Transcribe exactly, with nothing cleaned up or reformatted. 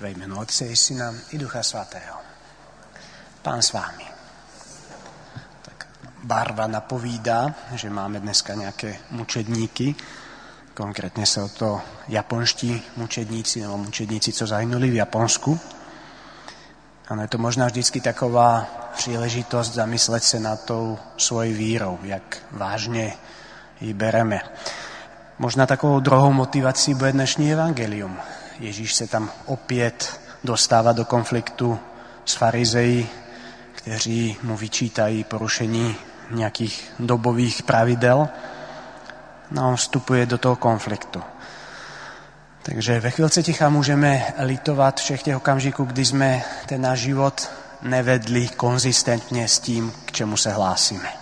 Ve jménu Otce i Syna i Ducha Svatého. Pán s vámi. Tak barva napovídá, že máme dneska nějaké mučedníky. Konkrétně jsou to japonští mučedníci nebo mučedníci, co zahynuli v Japonsku. Ano, je to možná vždycky taková příležitost zamyslet se nad tou svojí vírou, jak vážně ji bereme. Možná takovou druhou motivací bude dnešní evangelium. Ježíš se tam opět dostává do konfliktu s farizeji, kteří mu vyčítají porušení nějakých dobových pravidel. No, on vstupuje do toho konfliktu. Takže ve chvilce ticha můžeme litovat všech těch okamžiků, kdy jsme ten náš život nevedli konzistentně s tím, k čemu se hlásíme.